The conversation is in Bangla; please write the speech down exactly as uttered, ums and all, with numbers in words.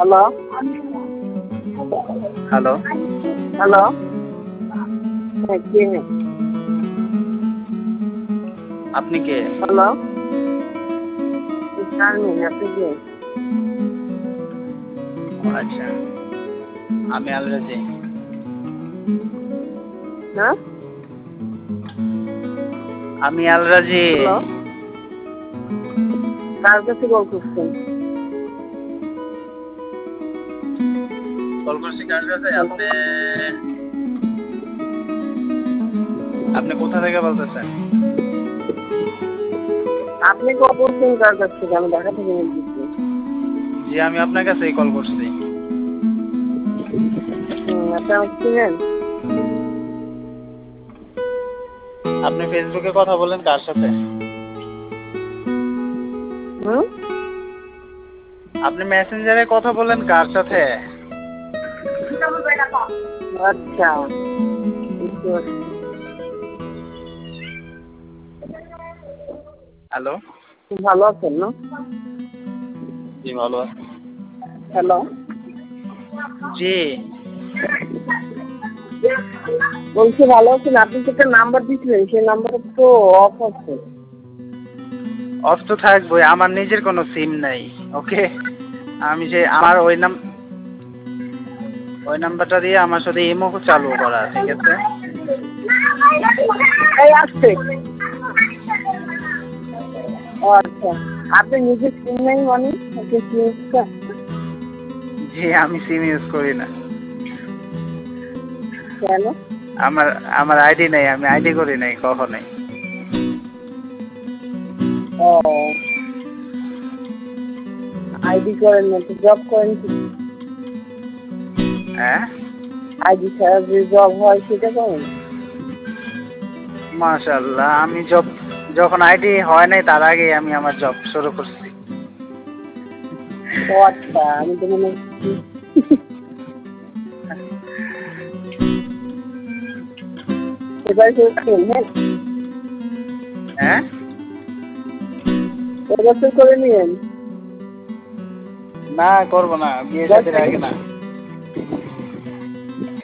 হ্যালো হ্যালো হ্যালো হ্যাঁ কে আপনি কে? হ্যালো শারমিন, আপনি কে? আচ্ছা, আমি আলরাজি। হ্যাঁ আমি আলরাজি। হ্যালো, কার কাছে কল করছেন? কল করছি কার কাছে? আপনি আপনি কোথা থেকে বলতেছেন? আপনি কল করছেন কার কাছ থেকে? আমি ঢাকা থেকে বলতেছি। জি, আমি আপনার কাছেই কল করছি। হুম, আপনি আমাকে চিনেন? আপনি ফেসবুকে কথা বলেন কার সাথে? হুম, আপনি মেসেঞ্জারে কথা বলেন কার সাথে? আচ্ছা, বুঝতে পারছি। হ্যালো, খুব ভালো আছেন না? জি ভালো আছি। হ্যালো, জি, বলছি ভালো আছেন? আপনি তো একটা নাম্বার দিয়েছিলেন, সেই নাম্বারটা তো অফ আছে। অফ তো থাকবোই, আমার নিজের কোনো সিম নাই। ওকে, আমি যে আমার ওই নাম ওই নাম্বারটা দিয়ে আমার সাথে ইমো চালু করা, ঠিক আছে? এই আসছে। ও আচ্ছা, আপনি নিজে সিম নাই মানে ওকে সিম জি, আমি সিম ইউজ করি না। কেন? আমার আমার আইডি নাই, আমি আইডি করি নাই কখনোই। ও, আইডি করেন না তো জব করেন কি? হ্যাঁ, আইডি ছাড়া যে জব হয় সেটা করেন? মাশাআল্লাহ, আমি জব যখন আইডি হয় নাই তার আগে আমি আমার জব শুরু করছি। ও আচ্ছা, আমি তো মনে করছি এবার করছেন। হ্যাঁ, হ্যাঁ, এবছর করে নিয়েন। না করবো না, বিয়ে শাদীর আগে না।